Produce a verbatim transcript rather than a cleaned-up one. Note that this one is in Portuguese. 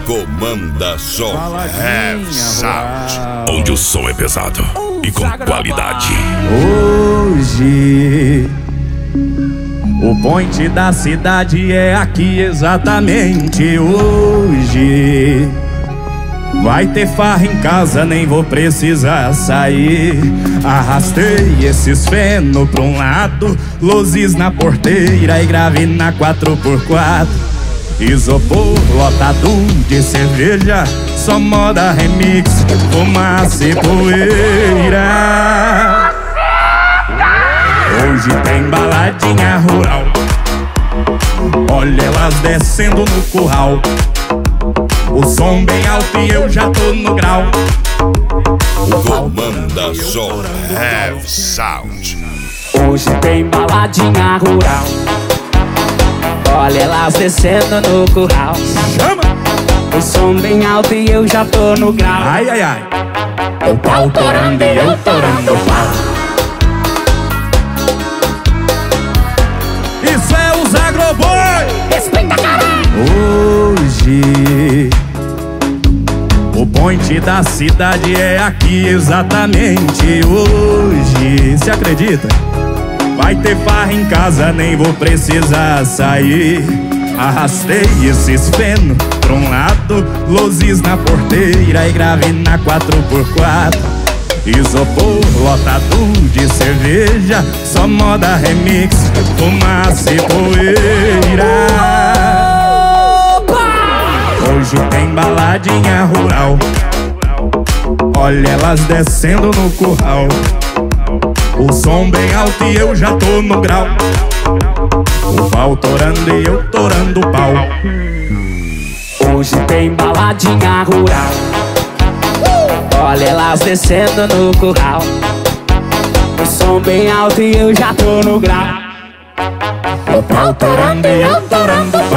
Comanda som Heavy Sound, onde o som é pesado e com qualidade. Hoje o point da cidade é aqui exatamente hoje. Vai ter farra em casa, nem vou precisar sair. Arrastei esses feno pra um lado, luzes na porteira e grave na quatro por quatro. Isopor lotado de cerveja, só moda remix, fumaça e poeira. Hoje tem baladinha rural, olha elas descendo no curral. O som bem alto e eu já tô no grau. Comanda som Heavy Sound. Hoje tem baladinha rural, olha elas descendo no curral. Chama! O som bem alto e eu já tô no grau. Ai, ai, ai. O pau torando e eu torando o pau. Isso é os Agroboi! Respeita, caralho! Hoje o point da cidade é aqui exatamente hoje. Se acredita? Vai ter farra em casa, nem vou precisar sair. Arrastei esses feno pra um lado, luzes na porteira e grave na quatro por quatro. Isopor lotado de cerveja, só moda remix, fumaça e poeira. Hoje tem baladinha rural, olha elas descendo no curral. O som bem alto e eu já tô no grau. O pau torando e eu torando o pau. Hoje tem baladinha rural, olha elas descendo no curral. O som bem alto e eu já tô no grau. O pau torando e eu torando o pau.